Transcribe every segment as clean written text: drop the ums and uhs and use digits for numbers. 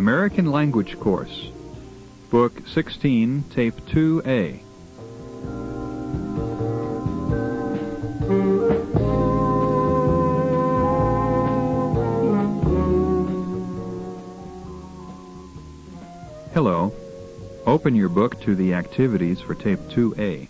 American Language Course, Book 16, Tape 2A. Hello. Open your book to the activities for Tape 2A.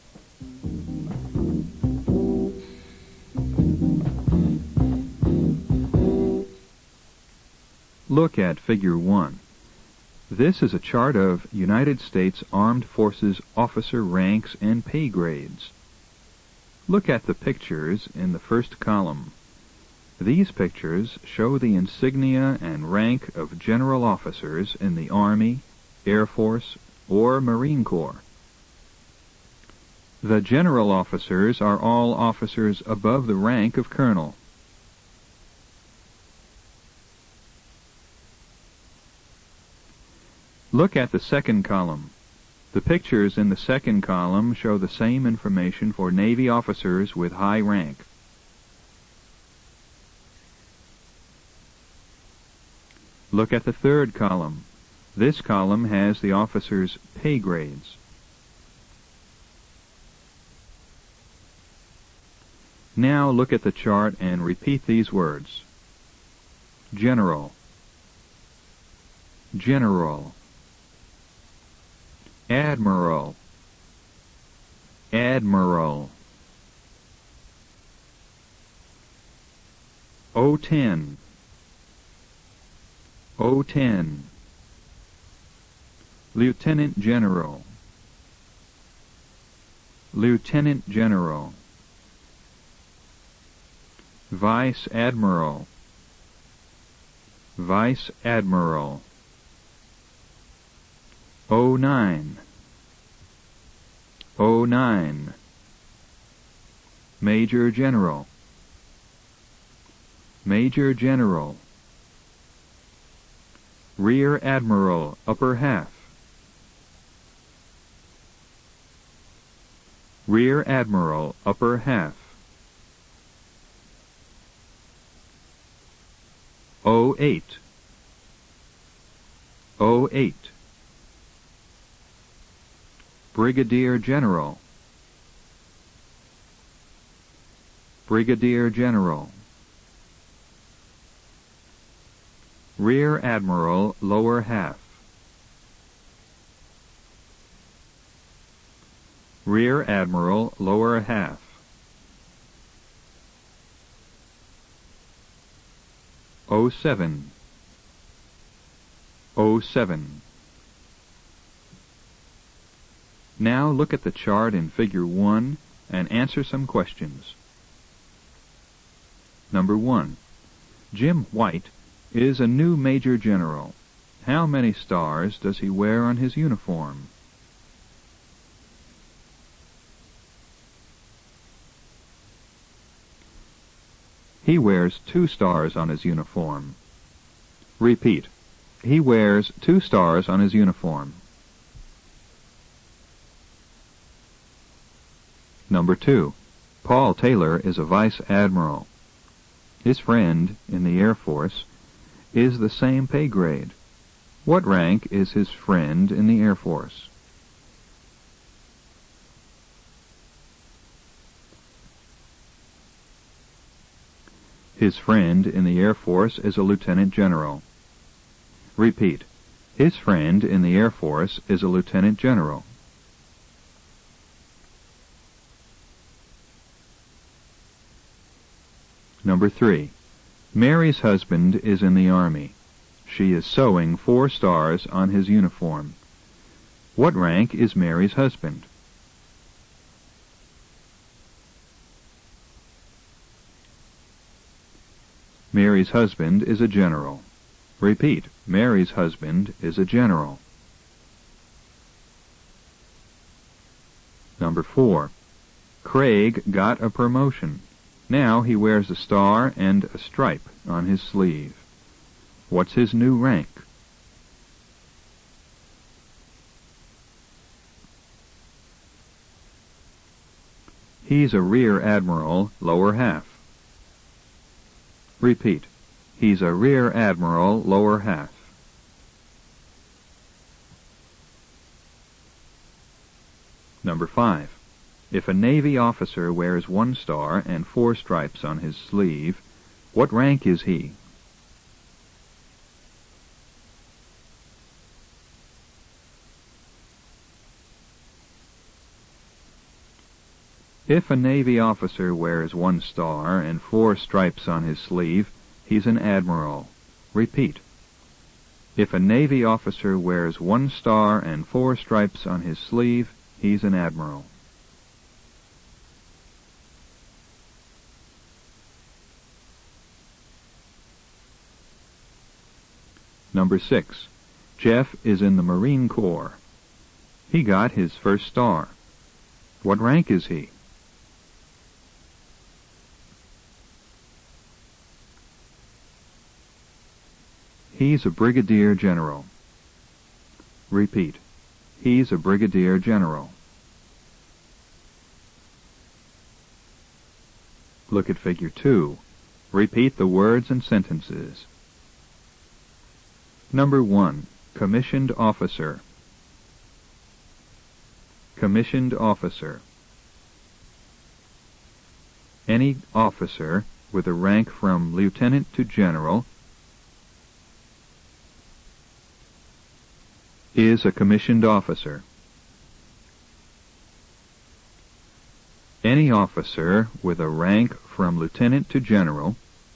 Look at Figure 1. This is a chart of United States Armed Forces officer ranks and pay grades. Look at the pictures in the first column. These pictures show the insignia and rank of general officers in the Army, Air Force, or Marine Corps. The general officers are all officers above the rank of colonel. Look at the second column. The pictures in the second column show the same information for Navy officers with high rank. Look at the third column. This column has the officers' pay grades. Now look at the chart and repeat these words. General, general. Admiral, admiral. O10, O10. Lieutenant General, Lieutenant General. Vice Admiral, Vice Admiral. 09, 09. Major General, Major General. Rear Admiral, upper half, Rear Admiral, upper half. 08, 08. Brigadier General, Brigadier General. Rear Admiral, lower half, Rear Admiral, lower half. 07, 07. Now look at the chart in Figure 1 and answer some questions. Number 1. Jim White is a new Major General. How many stars does he wear on his uniform? He wears 2 stars on his uniform. Repeat. He wears 2 stars on his uniform. Number 2. Paul Taylor is a Vice Admiral. His friend in the Air Force is the same pay grade. What rank is his friend in the Air Force? His friend in the Air Force is a Lieutenant General. Repeat. His friend in the Air Force is a Lieutenant General. Number 3. Mary's husband is in the Army. She is sewing 4 stars on his uniform. What rank is Mary's husband? Mary's husband is a general. Repeat. Mary's husband is a general. Number 4. Craig got a promotion. Now he wears a star and a stripe on his sleeve. What's his new rank? He's a Rear Admiral, lower half. Repeat. He's a Rear Admiral, lower half. Number 5. If a Navy officer wears 1 star and 4 stripes on his sleeve, what rank is he? If a Navy officer wears 1 star and 4 stripes on his sleeve, he's an admiral. Repeat. If a Navy officer wears 1 star and 4 stripes on his sleeve, he's an admiral. Number 6. Jeff is in the Marine Corps. He got his 1st star. What rank is he? He's a brigadier general. Repeat. He's a brigadier general. Look at Figure 2. Repeat the words and sentences. Number 1. Commissioned officer. Commissioned officer. Any officer with a rank from lieutenant to general is a commissioned officer. Any officer with a rank from lieutenant to general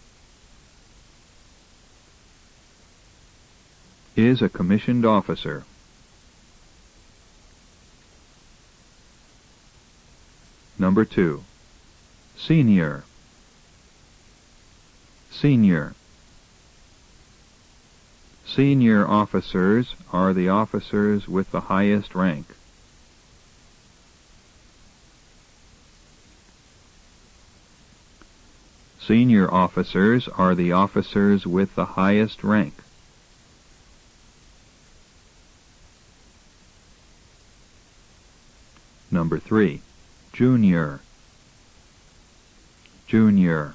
is a commissioned officer. Number 2. Senior. Senior. Senior officers are the officers with the highest rank. Senior officers are the officers with the highest rank. Number 3. Junior. Junior.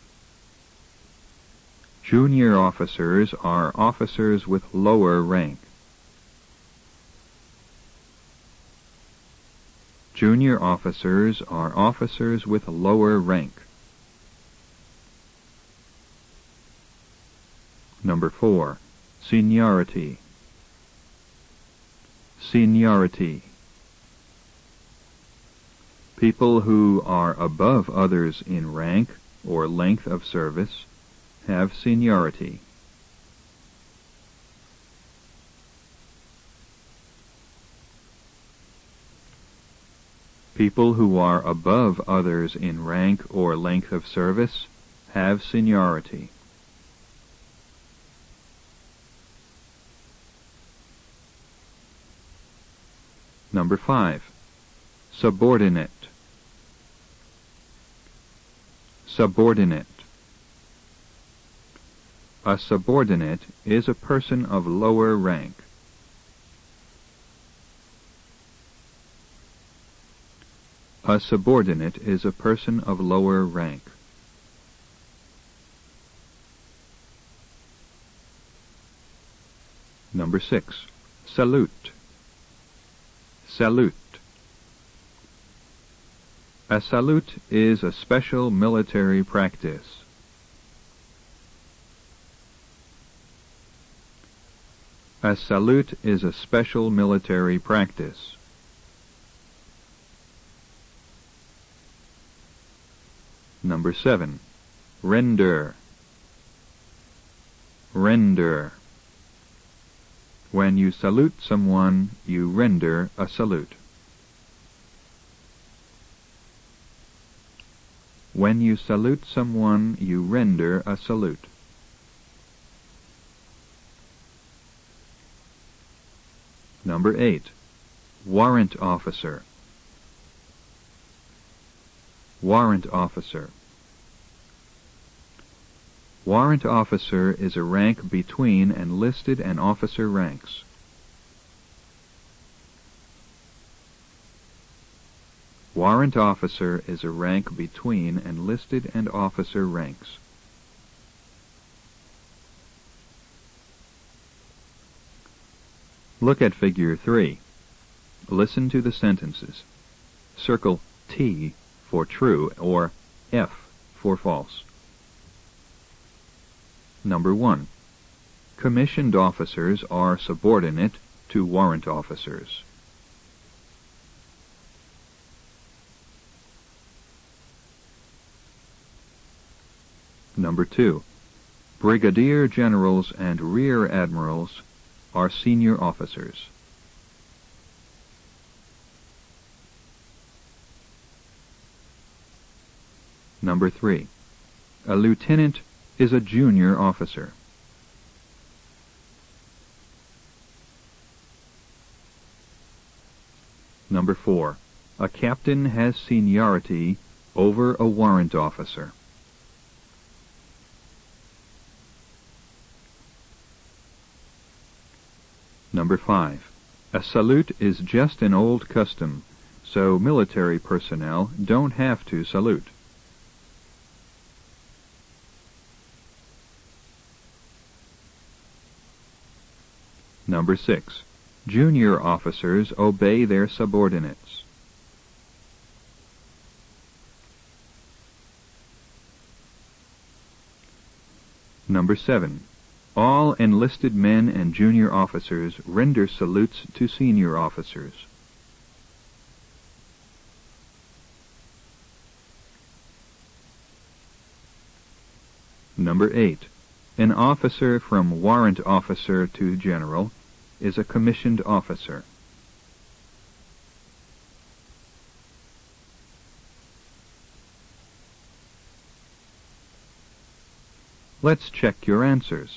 Junior officers are officers with lower rank. Junior officers are officers with lower rank. Number 4. Seniority. Seniority. People who are above others in rank or length of service have seniority. People who are above others in rank or length of service have seniority. Number 5. Subordinate. Subordinate. A subordinate is a person of lower rank. A subordinate is a person of lower rank. Number 6. Salute. Salute. A salute is a special military practice. A salute is a special military practice. Number 7. Render. Render. When you salute someone, you render a salute. When you salute someone, you render a salute. Number 8. Warrant officer. Warrant officer. Warrant officer is a rank between enlisted and officer ranks. Warrant officer is a rank between enlisted and officer ranks. Look at Figure 3. Listen to the sentences. circle T for true or F for false. Number 1. Commissioned officers are subordinate to warrant officers. Number 2. Brigadier generals and rear admirals are senior officers. Number 3. A lieutenant is a junior officer. Number 4. A captain has seniority over a warrant officer. Number 5. A salute is just an old custom, so military personnel don't have to salute. Number 6. Junior officers obey their subordinates. Number 7. All enlisted men and junior officers render salutes to senior officers. Number 8. An officer from warrant officer to general is a commissioned officer. Let's check your answers.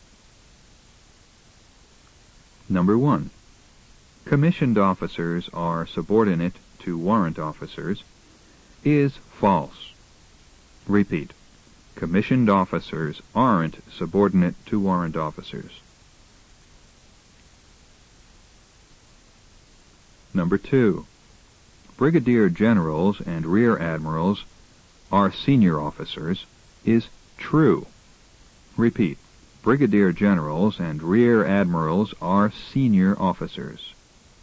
Number 1. Commissioned officers are subordinate to warrant officers is false. Repeat. Commissioned officers aren't subordinate to warrant officers. Number 2. Brigadier generals and rear admirals are senior officers is true. Repeat. Brigadier generals and rear admirals are senior officers.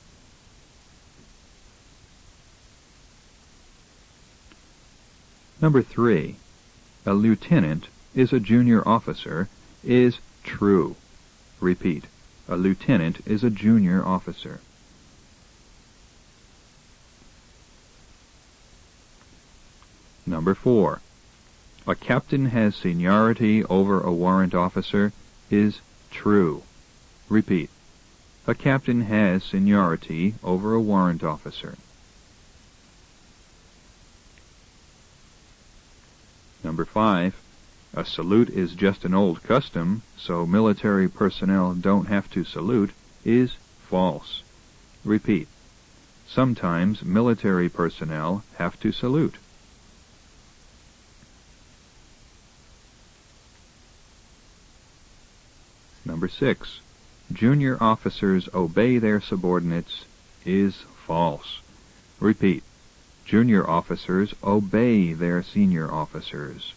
Number 3. A lieutenant is a junior officer is true. Repeat. A lieutenant is a junior officer. Number 4. A captain has seniority over a warrant officer is true. Repeat. A captain has seniority over a warrant officer. Number 5. A salute is just an old custom, so military personnel don't have to salute is false. Repeat. Sometimes military personnel have to salute. Number 6. Junior officers obey their subordinates is false. Repeat. Junior officers obey their senior officers.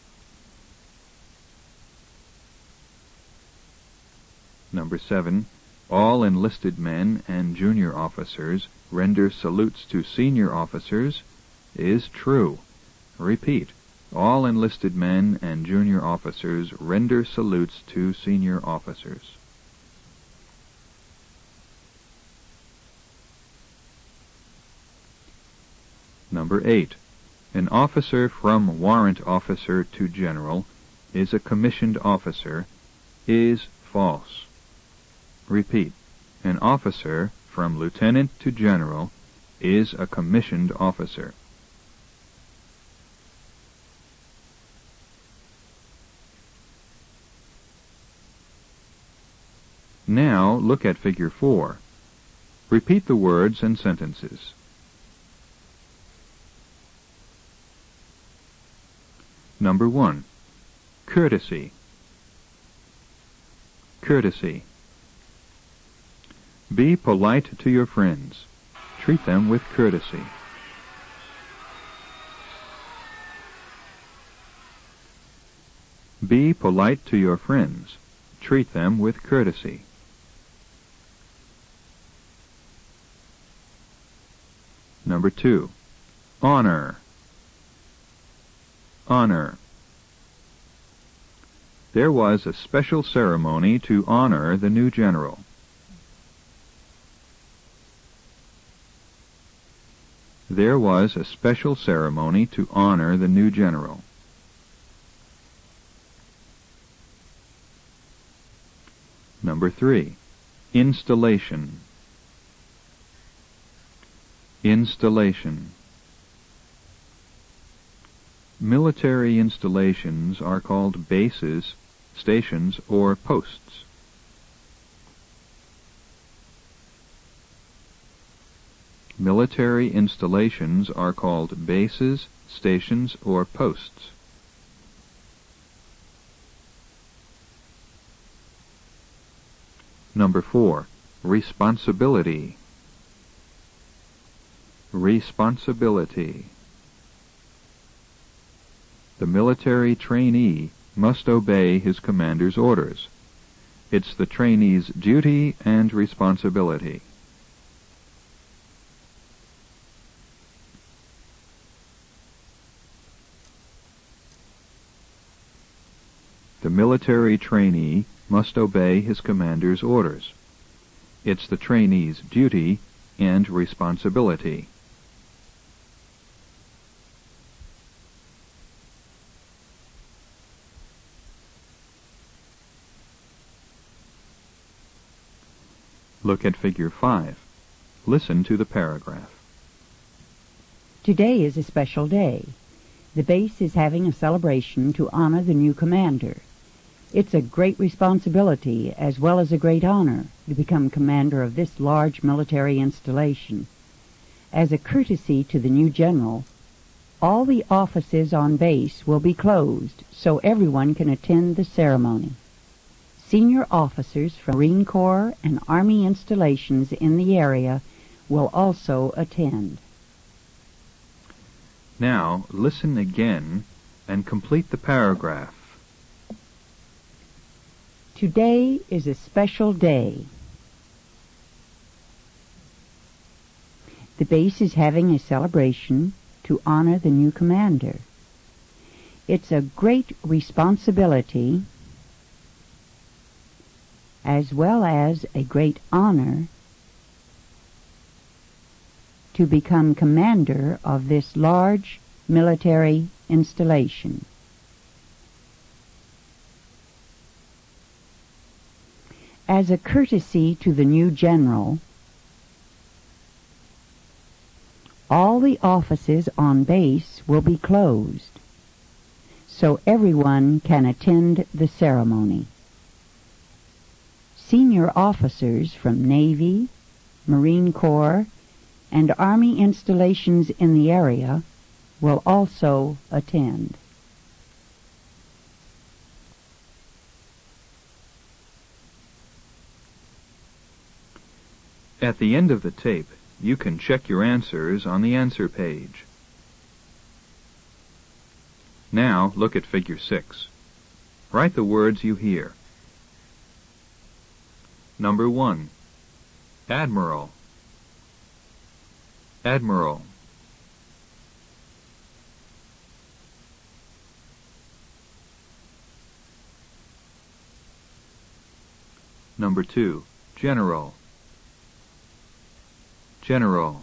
Number 7. All enlisted men and junior officers render salutes to senior officers is true. Repeat. All enlisted men and junior officers render salutes to senior officers. Number 8. An officer from warrant officer to general is a commissioned officer is false. Repeat. An officer from lieutenant to general is a commissioned officer. Now look at Figure 4. Repeat the words and sentences. Number 1. Courtesy. Courtesy. Be polite to your friends. Treat them with courtesy. Be polite to your friends. Treat them with courtesy. Number 2. Honor. Honor. There was a special ceremony to honor the new general. There was a special ceremony to honor the new general. Number 3. Installation. Installation. Military installations are called bases, stations, or posts. Military installations are called bases, stations, or posts. Number 4. Responsibility. Responsibility. The military trainee must obey his commander's orders. It's the trainee's duty and responsibility. The military trainee must obey his commander's orders. It's the trainee's duty and responsibility. Look at Figure 5. Listen to the paragraph. Today is a special day. The base is having a celebration to honor the new commander. It's a great responsibility as well as a great honor to become commander of this large military installation. As a courtesy to the new general, all the offices on base will be closed so everyone can attend the ceremony. Senior officers from Marine Corps and Army installations in the area will also attend. Now listen again and complete the paragraph. Today is a special day. The base is having a celebration to honor the new commander. It's a great responsibility as well as a great honor to become commander of this large military installation. As a courtesy to the new general, all the offices on base will be closed, so everyone can attend the ceremony. Senior officers from Navy, Marine Corps, and Army installations in the area will also attend. At the end of the tape, you can check your answers on the answer page. Now look at Figure 6. Write the words you hear. Number 1. Admiral. Admiral. Number 2. General. General.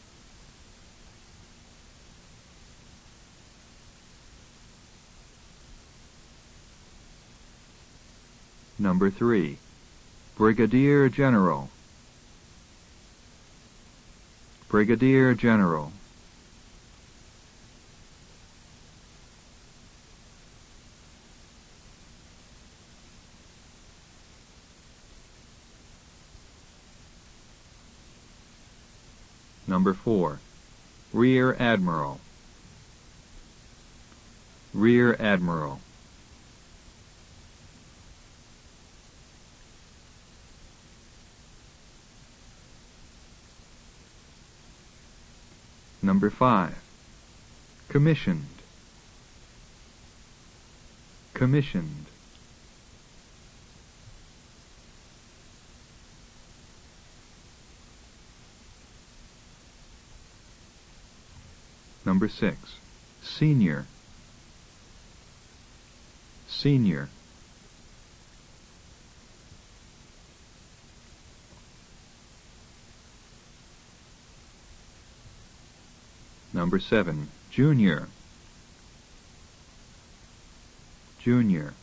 Number 3. Brigadier General. Brigadier General. Number 4. Rear Admiral. Rear Admiral. Number 5. Commissioned. Commissioned. Number 6. Senior. Senior. Number 7. Junior. Junior.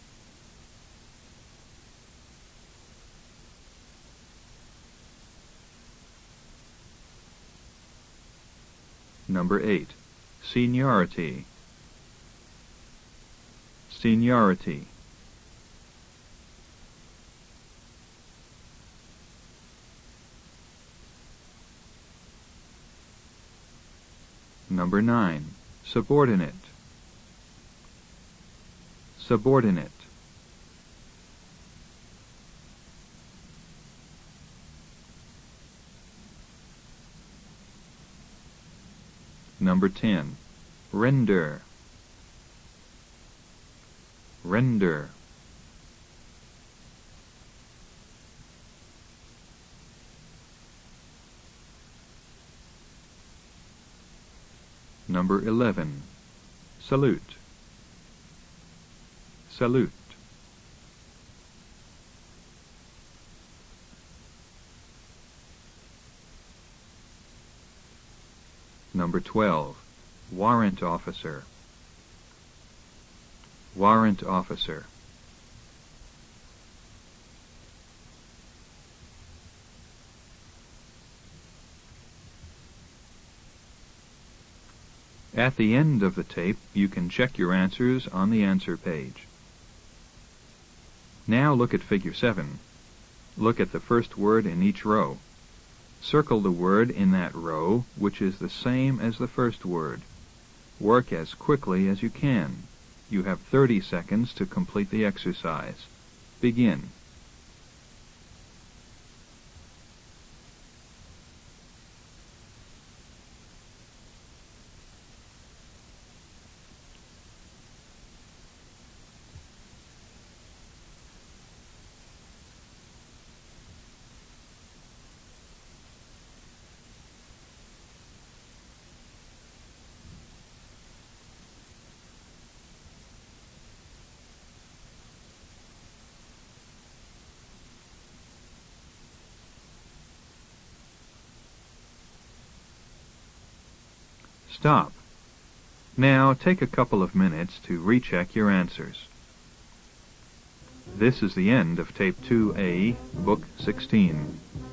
Number 8. Seniority. Seniority. Number 9. Subordinate. Subordinate. Number 10. Render. Render. Number 11. Salute. Salute. Number 12. Warrant officer. Warrant officer. At the end of the tape, you can check your answers on the answer page. Now look at Figure 7. Look at the first word in each row. Circle the word in that row, which is the same as the first word. Work as quickly as you can. You have 30 seconds to complete the exercise. Begin. Stop. Now take a couple of minutes to recheck your answers. This is the end of Tape 2A, Book 16.